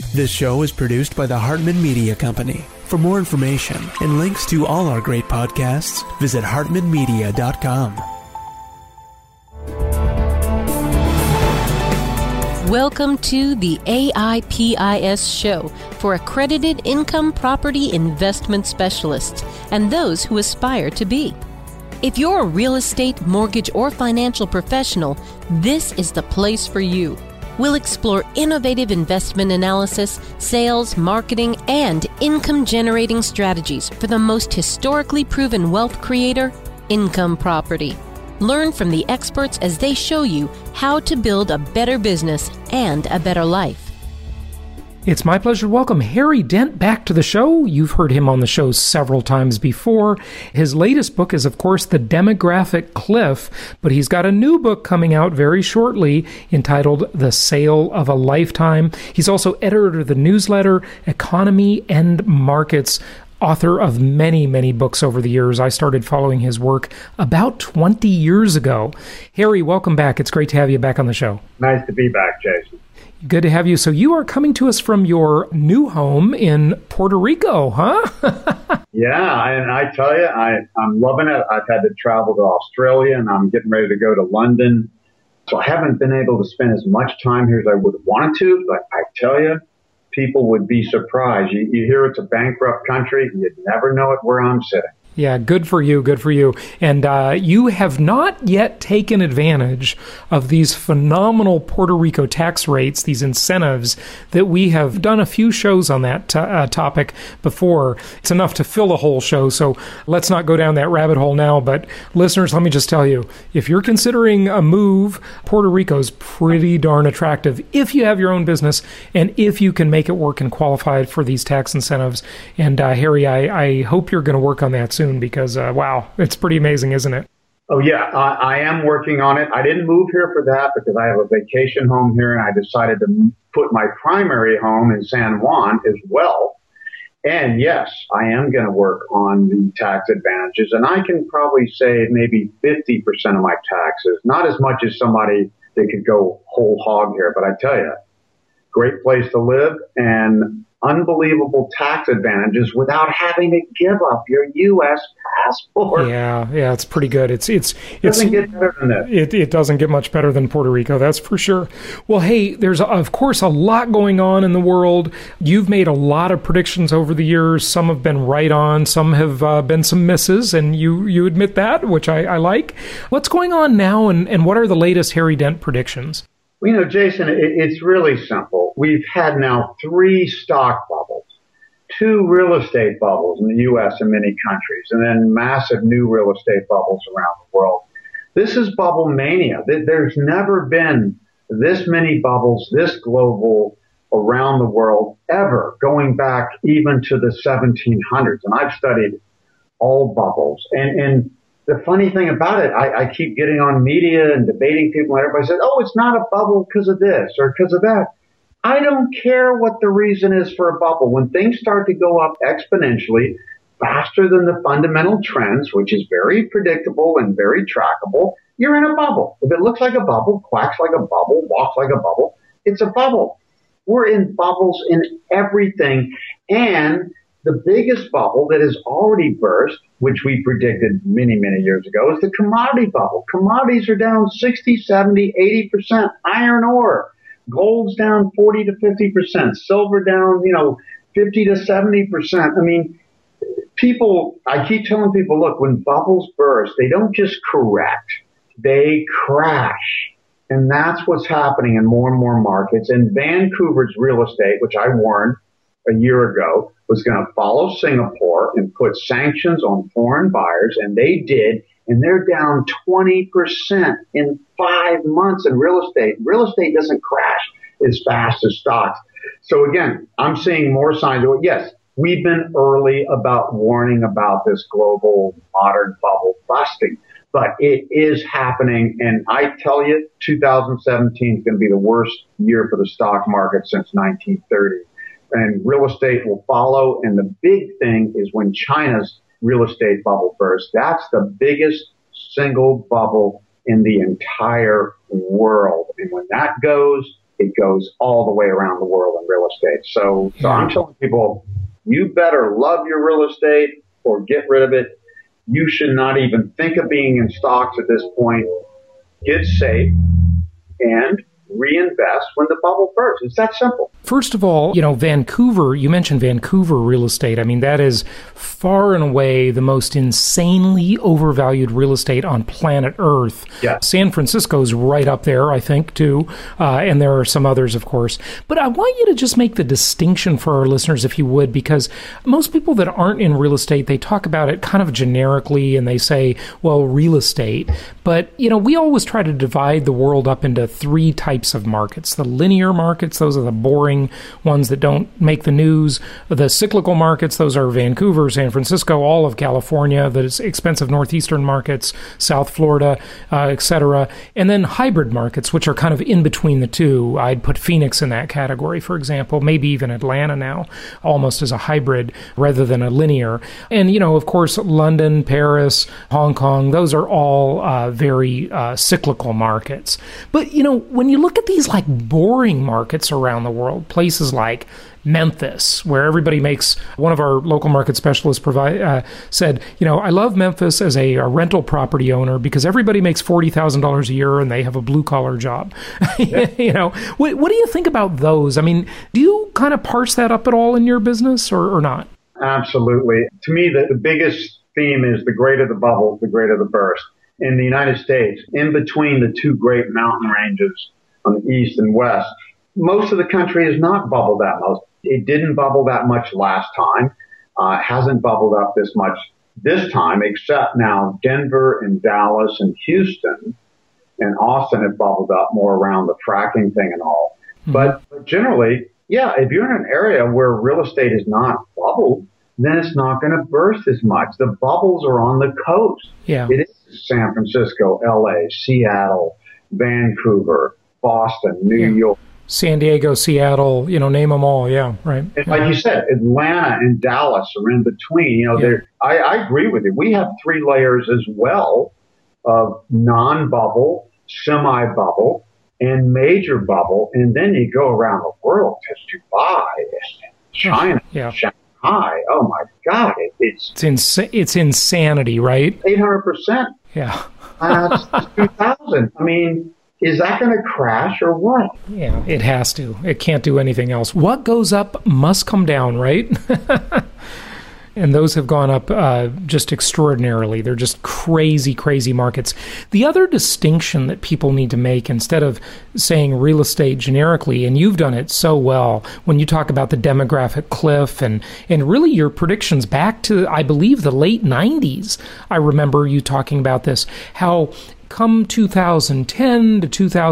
This show is produced by the Hartman Media Company. For more information and links to all our great podcasts, visit hartmanmedia.com. Welcome to the AIPIS show for accredited income property investment specialists and those who aspire to be. If you're a real estate, mortgage, or financial professional, this is the place for you. We'll explore innovative investment analysis, sales, marketing, and income-generating strategies for the most historically proven wealth creator, income property. Learn from the experts as they show you how to build a better business and a better life. It's my pleasure to welcome Harry Dent back to the show. You've heard him on the show several times before. His latest book is, of course, The Demographic Cliff, but he's got a new book coming out very shortly entitled The Sale of a Lifetime. He's also editor of the newsletter Economy and Markets, author of many, many books over the years. I started following his work about 20 years ago. Harry, welcome back. It's great to have you back on the show. Nice to be back, Jason. Good to have you. So you are coming to us from your new home in Puerto Rico, huh? Yeah, and I tell you, I'm loving it. I've had to travel to Australia, and I'm getting ready to go to London. So I haven't been able to spend as much time here as I would have wanted to, but I tell you, people would be surprised. You hear it's a bankrupt country, you'd never know it where I'm sitting. Yeah, good for you, good for you. And you have not yet taken advantage of these phenomenal Puerto Rico tax rates, these incentives that we have done a few shows on that topic before. It's enough to fill a whole show, so let's not go down that rabbit hole now. But listeners, let me just tell you, if you're considering a move, Puerto Rico's pretty darn attractive if you have your own business and if you can make it work and qualify for these tax incentives. And Harry, I hope you're going to work on that soon because, wow, it's pretty amazing, isn't it? Oh, yeah, I am working on it. I didn't move here for that because I have a vacation home here, and I decided to put my primary home in San Juan as well. And yes, I am going to work on the tax advantages, and I can probably save maybe 50% of my taxes. Not as much as somebody that could go whole hog here, but I tell you, great place to live and unbelievable tax advantages without having to give up your U.S. passport. Yeah, it's pretty good. It doesn't get better than that. It doesn't get much better than Puerto Rico, that's for sure. Well, hey, there's of course a lot going on in the world. You've made a lot of predictions over the years. Some have been right on, some have been some misses, and you admit that, which I like. What's going on now, and what are the latest Harry Dent predictions? Well, you know, Jason, it's really simple. We've had now 3 stock bubbles, 2 real estate bubbles in the U.S. and many countries, and then massive new real estate bubbles around the world. This is bubble mania. There's never been this many bubbles, this global around the world ever, going back even to the 1700s. And I've studied all bubbles. And the funny thing about it, I keep getting on media and debating people, and everybody says, oh, it's not a bubble because of this or because of that. I don't care what the reason is for a bubble. When things start to go up exponentially, faster than the fundamental trends, which is very predictable and very trackable, you're in a bubble. If it looks like a bubble, quacks like a bubble, walks like a bubble, it's a bubble. We're in bubbles in everything. And the biggest bubble that has already burst, which we predicted many, many years ago, is the commodity bubble. Commodities are down 60, 70, 80%. Iron ore, gold's down 40 to 50%. Silver down, 50 to 70%. I mean, I keep telling people, look, when bubbles burst, they don't just correct, they crash. And that's what's happening in more and more markets. And Vancouver's real estate, which I warned a year ago, was going to follow Singapore and put sanctions on foreign buyers, and they did, and they're down 20% in 5 months in real estate. Real estate doesn't crash as fast as stocks. So again, I'm seeing more signs of it. Yes, we've been early about warning about this global modern bubble busting, but it is happening, and I tell you, 2017 is going to be the worst year for the stock market since 1930. And real estate will follow. And the big thing is when China's real estate bubble bursts, that's the biggest single bubble in the entire world. And when that goes, it goes all the way around the world in real estate. So I'm telling people, you better love your real estate or get rid of it. You should not even think of being in stocks at this point. Get safe and reinvest when the bubble bursts. It's that simple. First of all, Vancouver, you mentioned Vancouver real estate. I mean, that is far and away the most insanely overvalued real estate on planet Earth. Yeah. San Francisco's right up there, I think, too. And there are some others, of course. But I want you to just make the distinction for our listeners, if you would, because most people that aren't in real estate, they talk about it kind of generically and they say, well, real estate. But, we always try to divide the world up into three types of markets. The linear markets, those are the boring ones that don't make the news. The cyclical markets, those are Vancouver, San Francisco, all of California, the expensive northeastern markets, South Florida, etc. And then hybrid markets, which are kind of in between the two. I'd put Phoenix in that category, for example, maybe even Atlanta now, almost as a hybrid rather than a linear. And, of course, London, Paris, Hong Kong, those are all very cyclical markets. But, when you look at these like boring markets around the world, places like Memphis, where everybody makes, one of our local market specialists said, I love Memphis as a rental property owner because everybody makes $40,000 a year and they have a blue collar job. Yeah. What do you think about those? I mean, do you kind of parse that up at all in your business or not? Absolutely. To me, the biggest theme is the greater the bubble, the greater the burst. In the United States, in between the two great mountain ranges on the east and west, most of the country is not bubbled that much. It didn't bubble that much last time. It hasn't bubbled up this much this time, except now Denver and Dallas and Houston and Austin have bubbled up more around the fracking thing and all. Mm-hmm. But generally, yeah, if you're in an area where real estate is not bubbled, then it's not going to burst as much. The bubbles are on the coast. Yeah. It is San Francisco, LA, Seattle, Vancouver, Boston, New York. San Diego, Seattle, name them all. Yeah, right. And like you said, Atlanta and Dallas are in between. I agree with you. We have three layers as well of non-bubble, semi-bubble, and major bubble. And then you go around the world to Dubai, China, Shanghai. Oh my God. It's insanity, right? 800%. Yeah. 2000. I mean, is that going to crash or what? Yeah, it has to. It can't do anything else. What goes up must come down, right? And those have gone up just extraordinarily. They're just crazy, crazy markets. The other distinction that people need to make, instead of saying real estate generically, and you've done it so well when you talk about the demographic cliff and really your predictions back to, I believe, the late 90s. I remember you talking about this, how come 2010 to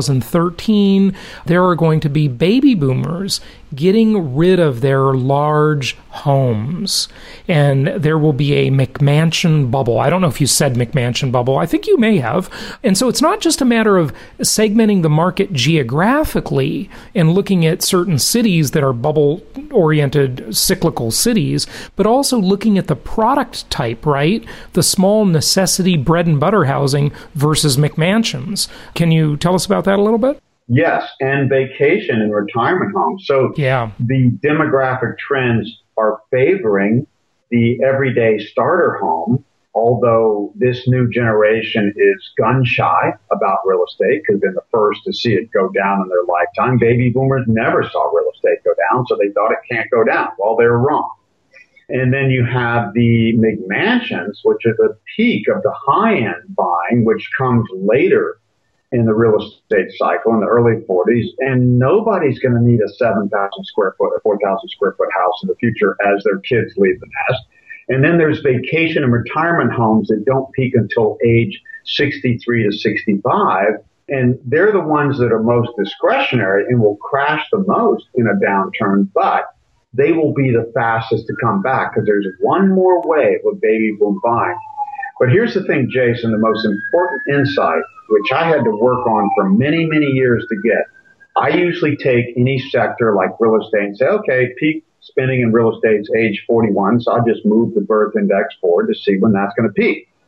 2013, there are going to be baby boomers getting rid of their large homes, and there will be a McMansion bubble. I don't know if you said McMansion bubble. I think you may have. And so it's not just a matter of segmenting the market geographically and looking at certain cities that are bubble-oriented cyclical cities, but also looking at the product type, right? The small necessity bread and butter housing versus McMansions. Can you tell us about that a little bit? Yes, and vacation and retirement homes. So the demographic trends are favoring the everyday starter home, although this new generation is gun shy about real estate because they're the first to see it go down in their lifetime. Baby boomers never saw real estate go down, so they thought it can't go down. Well, they were wrong. And then you have the McMansions, which are the peak of the high-end buying, which comes later in the real estate cycle in the early 40s, and nobody's going to need a 7,000 square foot or 4,000 square foot house in the future as their kids leave the nest. And then there's vacation and retirement homes that don't peak until age 63 to 65, and they're the ones that are most discretionary and will crash the most in a downturn, but they will be the fastest to come back because there's one more wave of baby boom buying. But here's the thing, Jason, the most important insight, which I had to work on for many, many years to get. I usually take any sector like real estate and say, okay, peak spending in real estate's age 41, so I'll just move the birth index forward to see when that's going to peak.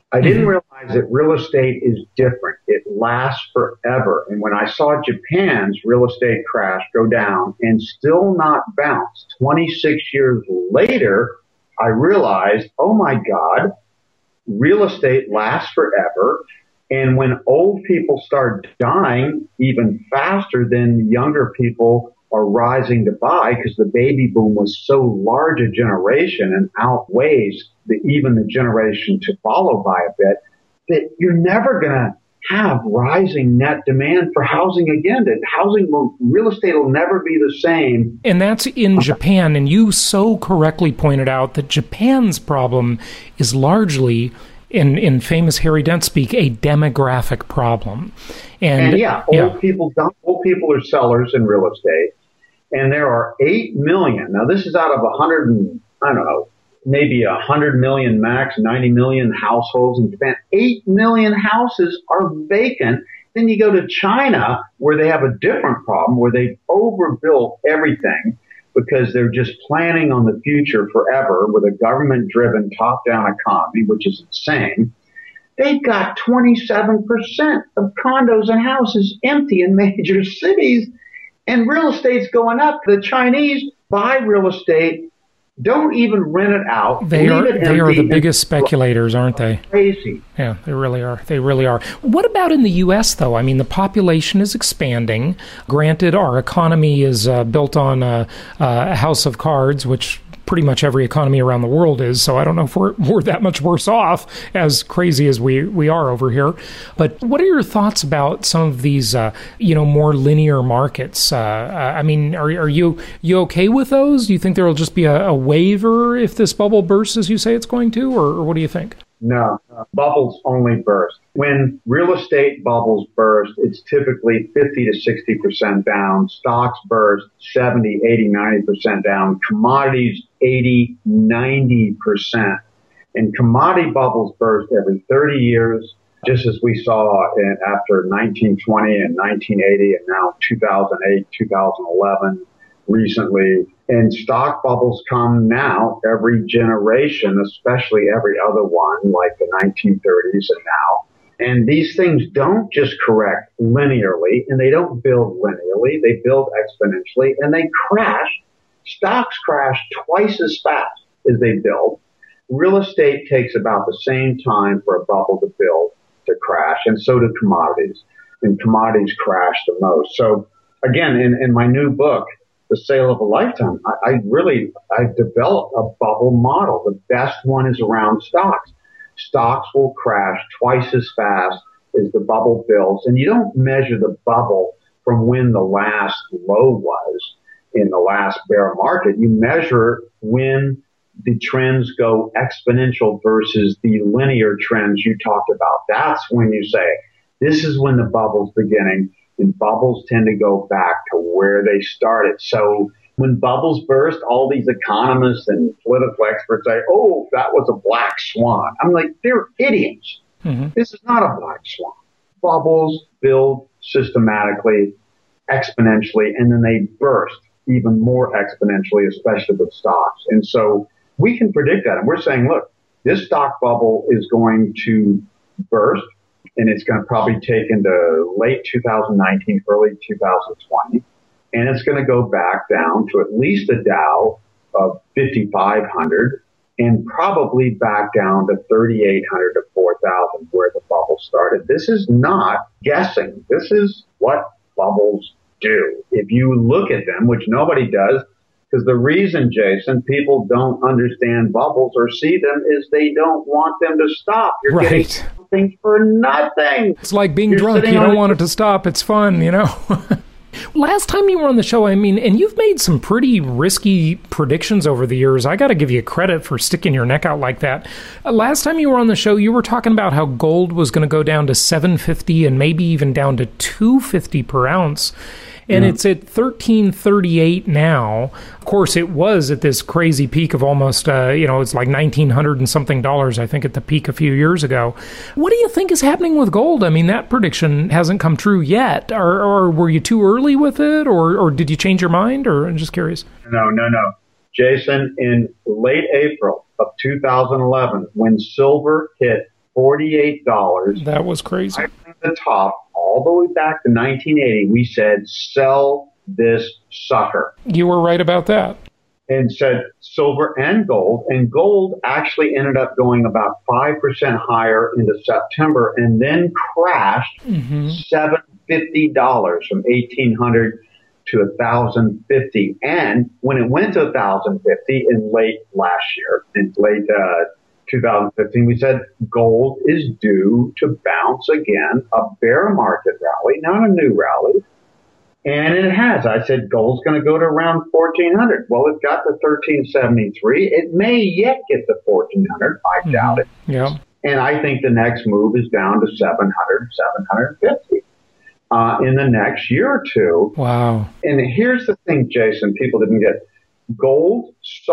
I didn't realize that real estate is different. It lasts forever. And when I saw Japan's real estate crash go down and still not bounce 26 years later, I realized, oh my God, real estate lasts forever. And when old people start dying even faster than younger people are rising to buy, because the baby boom was so large a generation and outweighs even the generation to follow by a bit, that you're never going to have rising net demand for housing again. That real estate will never be the same. And that's in Japan. And you so correctly pointed out that Japan's problem is largely, in famous Harry Dent speak, a demographic problem. And old people are sellers in real estate. And there are 8 million. Now, this is out of maybe 100 million max, 90 million households in Japan. 8 million houses are vacant. Then you go to China, where they have a different problem, where they've overbuilt everything because they're just planning on the future forever with a government-driven top-down economy, which is insane. They've got 27% of condos and houses empty in major cities. And real estate's going up. The Chinese buy real estate, don't even rent it out. They are the biggest speculators, aren't they? Crazy. Yeah, they really are. They really are. What about in the U.S., though? I mean, the population is expanding. Granted, our economy is built on a house of cards, which pretty much every economy around the world is, so I don't know if we're that much worse off, as crazy as we are over here. But what are your thoughts about some of these, more linear markets? I mean, are you okay with those? Do you think there will just be a waiver if this bubble bursts, as you say it's going to, or what do you think? No, bubbles only burst. When real estate bubbles burst, it's typically 50 to 60% down. Stocks burst 70, 80, 90% down. Commodities 80, 90%. And commodity bubbles burst every 30 years, just as we saw after 1920 and 1980 and now 2008, 2011 recently. And stock bubbles come now every generation, especially every other one, like the 1930s and now. And these things don't just correct linearly, and they don't build linearly. They build exponentially, and they crash. Stocks crash twice as fast as they build. Real estate takes about the same time for a bubble to build, to crash, and so do commodities. And commodities crash the most. So, again, in my new book, The Sale of a Lifetime, I've developed a bubble model. The best one is around stocks. Stocks will crash twice as fast as the bubble builds. And you don't measure the bubble from when the last low was in the last bear market. You measure when the trends go exponential versus the linear trends you talked about. That's when you say, this is when the bubble's beginning. And bubbles tend to go back to where they started. So when bubbles burst, all these economists and political experts say, oh, that was a black swan. I'm like, they're idiots. Mm-hmm. This is not a black swan. Bubbles build systematically, exponentially, and then they burst even more exponentially, especially with stocks. And so we can predict that. And we're saying, look, this stock bubble is going to burst. And it's going to probably take into late 2019, early 2020. And it's going to go back down to at least a Dow of 5,500 and probably back down to 3,800 to 4,000 where the bubble started. This is not guessing. This is what bubbles do. If you look at them, which nobody does, because the reason, Jason, people don't understand bubbles or see them is they don't want them to stop. You're getting something for nothing. It's like being drunk. You don't want it to stop. It's fun, Last time you were on the show, and you've made some pretty risky predictions over the years. I got to give you credit for sticking your neck out like that. Last time you were on the show, you were talking about how gold was going to go down to $750 and maybe even down to $250 per ounce. And it's at $1,338 now. Of course, it was at this crazy peak of almost, it's like $1,900 and something dollars, I think, at the peak a few years ago. What do you think is happening with gold? I mean, that prediction hasn't come true yet. Or were you too early with it? Or did you change your mind? Or I'm just curious. No. Jason, in late April of 2011, when silver hit $48. That was crazy. Right at the top, all the way back to 1980, we said, sell this sucker. You were right about that. And said silver and gold actually ended up going about 5% higher into September and then crashed $750 from 1,800 to 1,050. And when it went to 1,050 in late last year, in late 2015, we said gold is due to bounce again, a bear market rally, not a new rally. And it has. I said gold's going to go to around 1,400. Well, it got to 1,373. It may yet get to 1,400. I doubt it. Yeah. And I think the next move is down to 700, 750 in the next year or two. Wow. And here's the thing, Jason, people didn't get. Gold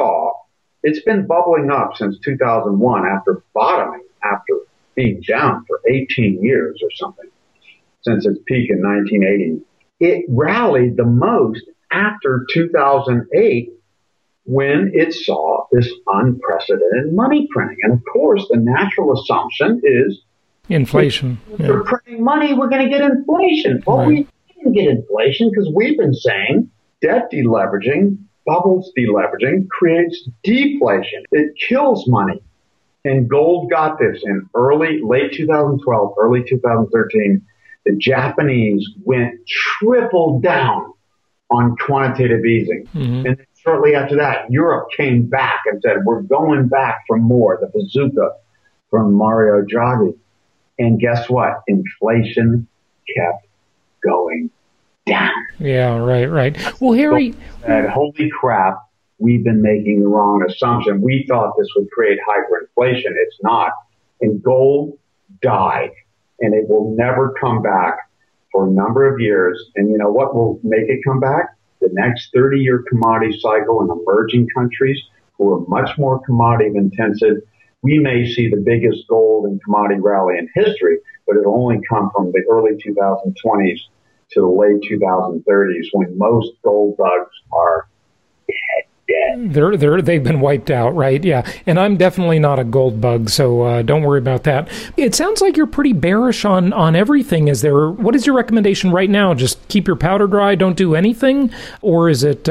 it's been bubbling up since 2001 after bottoming, after being down for 18 years or something, since its peak in 1980. It rallied the most after 2008 when it saw this unprecedented money printing. And of course, the natural assumption is inflation. If we're printing money, we're going to get inflation. Well, we didn't get inflation because we've been saying debt deleveraging, bubbles deleveraging creates deflation. It kills money. And gold got this in late 2012, early 2013. The Japanese went triple down on quantitative easing. And then shortly after that, Europe came back and said, we're going back for more, the bazooka from Mario Draghi. And guess what? Inflation kept going down. Yeah, right. Well, Harry... Holy crap, we've been making the wrong assumption. We thought this would create hyperinflation. It's not. And gold died. And it will never come back for a number of years. And you know what will make it come back? The next 30-year commodity cycle in emerging countries who are much more commodity intensive. We may see the biggest gold and commodity rally in history, but it'll only come from the early 2020s to the late 2030s when most gold bugs are dead. They've been wiped out, right? Yeah. And I'm definitely not a gold bug, so don't worry about that. It sounds like you're pretty bearish on everything. What is your recommendation right now? Just keep your powder dry, don't do anything? Or is it,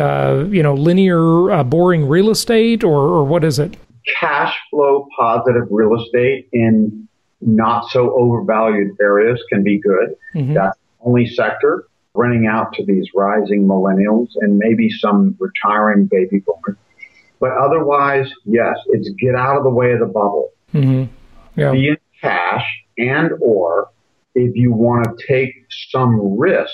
linear, boring real estate, or what is it? Cash flow positive real estate in not so overvalued areas can be good. That's the only sector. Renting out to these rising millennials and maybe some retiring baby boomers. But otherwise, yes, it's get out of the way of the bubble. Yeah. Be in cash and or if you want to take some risk,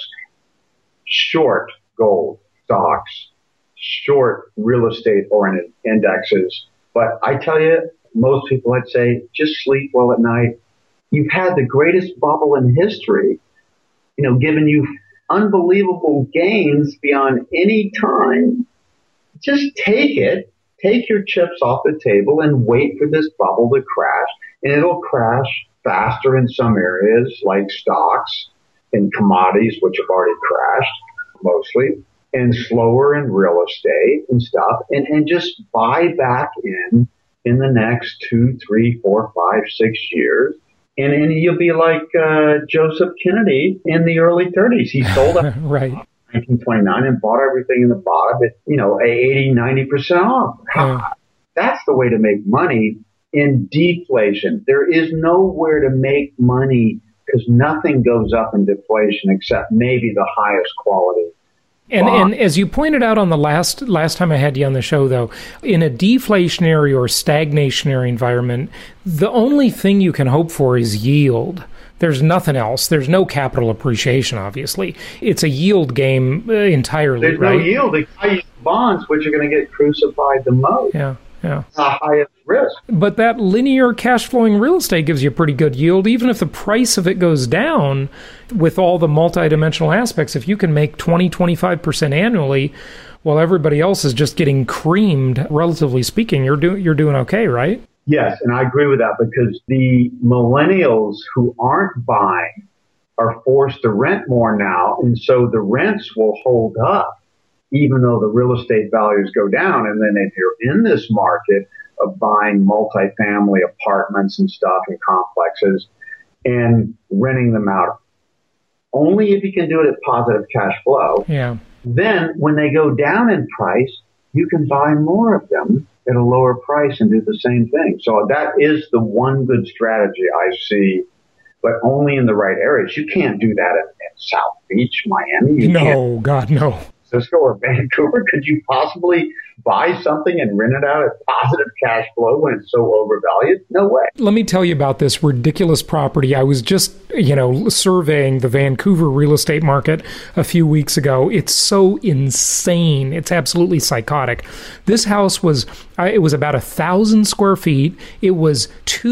short gold, stocks, short real estate oriented indexes. But I tell you, most people I'd say just sleep well at night. You've had the greatest bubble in history, giving you unbelievable gains beyond any time. Just take your chips off the table and wait for this bubble to crash. And it'll crash faster in some areas like stocks and commodities, which have already crashed mostly, and slower in real estate and stuff. And just buy back in the next 2, 3, 4, 5, 6 years. And you'll be like Joseph Kennedy in the early 30s. He sold up right. 1929 and bought everything in the bottom at 80, 90% off. That's the way to make money in deflation. There is nowhere to make money because nothing goes up in deflation except maybe the highest quality. And as you pointed out on the last time I had you on the show, though, in a deflationary or stagnationary environment, the only thing you can hope for is yield. There's nothing else. There's no capital appreciation, obviously. It's a yield game entirely, There's right? no yield. It's high bonds, which are going to get crucified the most. Yeah. The highest risk. But that linear cash flowing real estate gives you a pretty good yield, even if the price of it goes down with all the multidimensional aspects. If you can make 20-25% annually while everybody else is just getting creamed, relatively speaking, you're doing okay, right? Yes, and I agree with that because the millennials who aren't buying are forced to rent more now, and so the rents will hold up even though the real estate values go down. And then if you're in this market of buying multifamily apartments and stuff and complexes and renting them out. Only if you can do it at positive cash flow. Yeah. Then when they go down in price, you can buy more of them at a lower price and do the same thing. So that is the one good strategy I see, but only in the right areas. You can't do that in South Beach, Miami. No, God, no. Cisco or Vancouver. Could you possibly buy something and rent it out at positive cash flow when it's so overvalued? No way. Let me tell you about this ridiculous property. I was just, surveying the Vancouver real estate market a few weeks ago. It's so insane. It's absolutely psychotic. This house was about 1,000 square feet. It was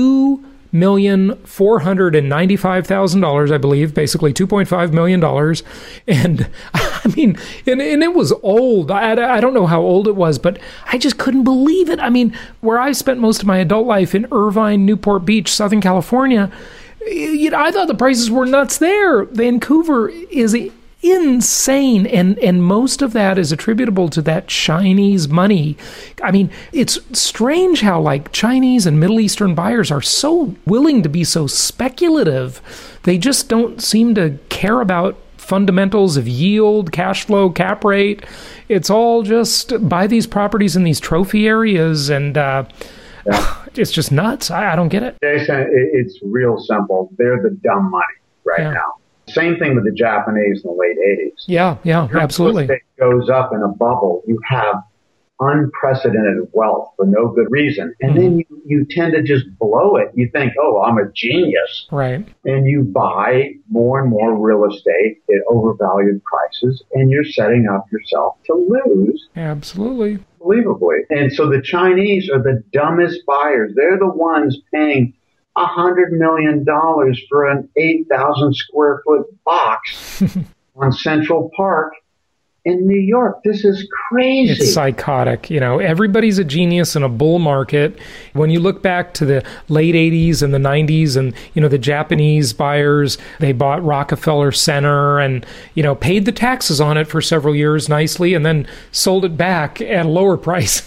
$2,495,000, I believe, basically $2.5 million. And I mean, and it was old. I don't know how old it was, but I just couldn't believe it. I mean, where I spent most of my adult life in Irvine, Newport Beach, Southern California, I thought the prices were nuts there. Vancouver is insane, and most of that is attributable to that Chinese money. I mean, it's strange how Chinese and Middle Eastern buyers are so willing to be so speculative. They just don't seem to care about fundamentals of yield, cash flow, cap rate. It's all just buy these properties in these trophy areas, and it's just nuts. I don't get it. Jason, it's real simple. They're the dumb money now. Same thing with the Japanese in the late 80s. Yeah, absolutely. Real estate goes up in a bubble. You have unprecedented wealth for no good reason. And then you tend to just blow it. You think, oh, I'm a genius. Right. And you buy more and more real estate at overvalued prices, and you're setting up yourself to lose. Absolutely. Unbelievably. And so the Chinese are the dumbest buyers. They're the ones paying $100 million for an 8,000 square foot box on Central Park in New York. This is crazy. It's psychotic. Everybody's a genius in a bull market. When you look back to the late 80s and the 90s and, the Japanese buyers, they bought Rockefeller Center and, paid the taxes on it for several years nicely and then sold it back at a lower price.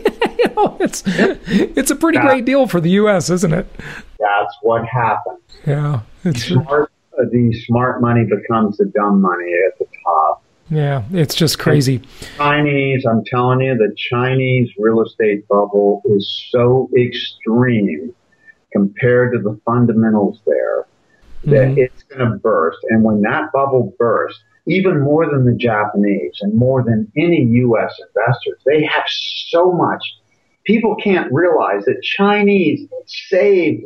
It's a pretty great deal for the U.S., isn't it? That's what happens. Yeah. The smart money becomes the dumb money at the top. Yeah, it's just crazy. Chinese, I'm telling you, the Chinese real estate bubble is so extreme compared to the fundamentals there that it's going to burst. And when that bubble bursts, even more than the Japanese and more than any U.S. investors, they have so much. People can't realize that Chinese save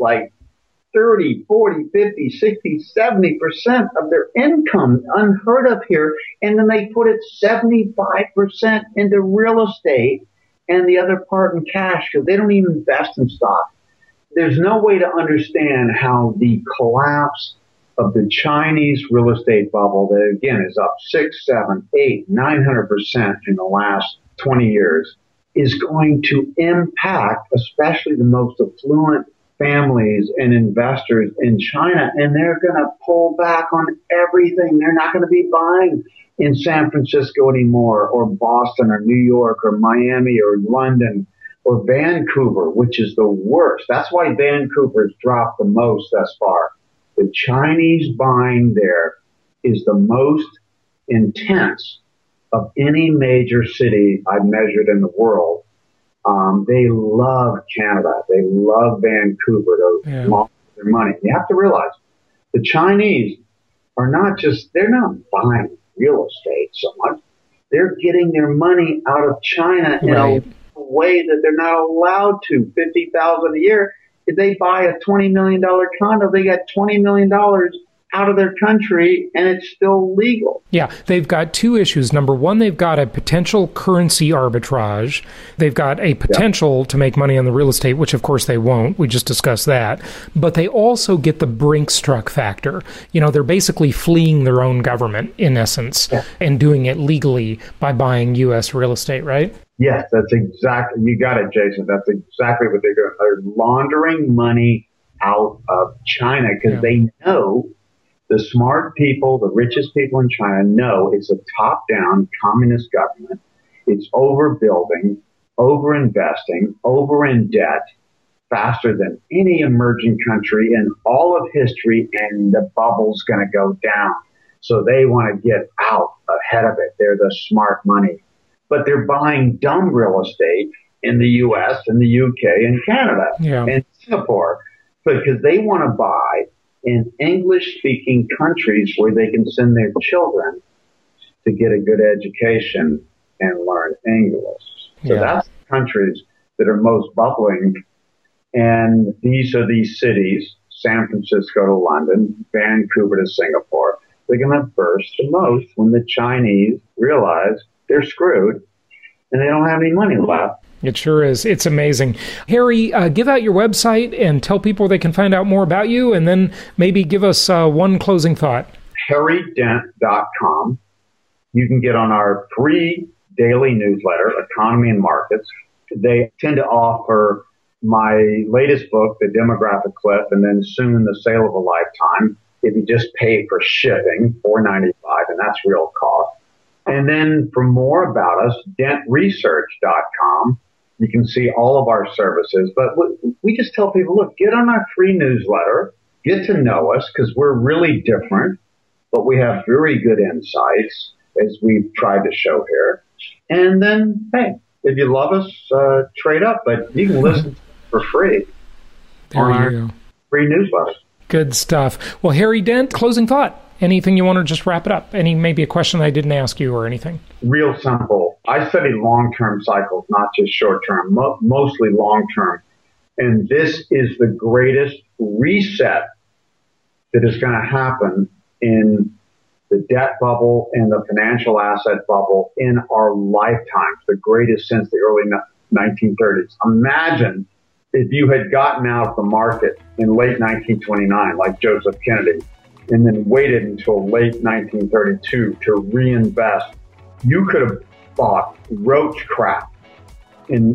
30, 40, 50, 60, 70% of their income, unheard of here, and then they put it 75% into real estate and the other part in cash because they don't even invest in stock. There's no way to understand how the collapse of the Chinese real estate bubble that, again, is up 6, 7, 8, 900% in the last 20 years is going to impact especially the most affluent families and investors in China, and they're going to pull back on everything. They're not going to be buying in San Francisco anymore, or Boston, or New York, or Miami, or London, or Vancouver, which is the worst. That's why Vancouver's dropped the most thus far. The Chinese buying there is the most intense of any major city I've measured in the world. They love Canada. They love Vancouver. They're their money. You have to realize the Chinese are they're not buying real estate so much. They're getting their money out of China in a way that they're not allowed to. $50,000 a year. If they buy a $20 million condo, they got $20 million out of their country, and it's still legal. Yeah, they've got two issues. Number one, they've got a potential currency arbitrage. They've got a potential to make money on the real estate, which of course they won't. We just discussed that. But they also get the Brinkstruck factor. They're basically fleeing their own government, in essence, and doing it legally by buying U.S. real estate, right? Yes, that's exactly, you got it, Jason. That's exactly what they're doing. They're laundering money out of China because they know. The smart people, the richest people in China know it's a top-down communist government. It's overbuilding, over-investing, over in debt, faster than any emerging country in all of history, and the bubble's going to go down. So they want to get out ahead of it. They're the smart money. But they're buying dumb real estate in the U.S. and the UK and Canada and Singapore because they want to buy in English-speaking countries where they can send their children to get a good education and learn English. So that's the countries that are most bubbling. And these are these cities, San Francisco to London, Vancouver to Singapore. They're going to burst the most when the Chinese realize they're screwed and they don't have any money left. It sure is. It's amazing. Harry, give out your website and tell people they can find out more about you, and then maybe give us one closing thought. HarryDent.com. You can get on our free daily newsletter, Economy and Markets. They tend to offer my latest book, The Demographic Cliff, and then soon The Sale of a Lifetime. If you just pay for shipping, $4.95, and that's real cost. And then for more about us, dentresearch.com. You can see all of our services. But we just tell people, look, get on our free newsletter, get to know us, because we're really different, but we have very good insights, as we've tried to show here. And then, hey, if you love us, trade up, but you can listen for free on our free newsletter. Good stuff. Well, Harry Dent, closing thought. Anything you want to just wrap it up? Maybe a question I didn't ask you or anything? Real simple. I study long-term cycles, not just short-term, mostly long-term. And this is the greatest reset that is going to happen in the debt bubble and the financial asset bubble in our lifetimes, the greatest since the early 1930s. Imagine if you had gotten out of the market in late 1929, like Joseph Kennedy, and then waited until late 1932 to reinvest. You could have bought roach crap in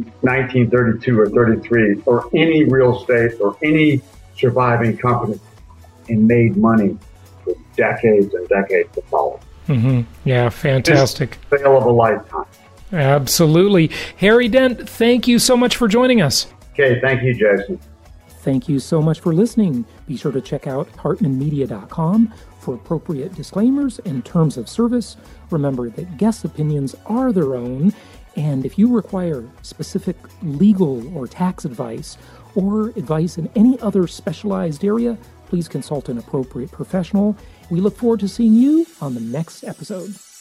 1932 or 33 or any real estate or any surviving company and made money for decades and decades to follow. Mm-hmm. Yeah, fantastic. It's the sale of a lifetime. Absolutely. Harry Dent, thank you so much for joining us. Okay, thank you, Jason. Thank you so much for listening. Be sure to check out hartmanmedia.com for appropriate disclaimers and terms of service. Remember that guest opinions are their own, and if you require specific legal or tax advice or advice in any other specialized area, please consult an appropriate professional. We look forward to seeing you on the next episode.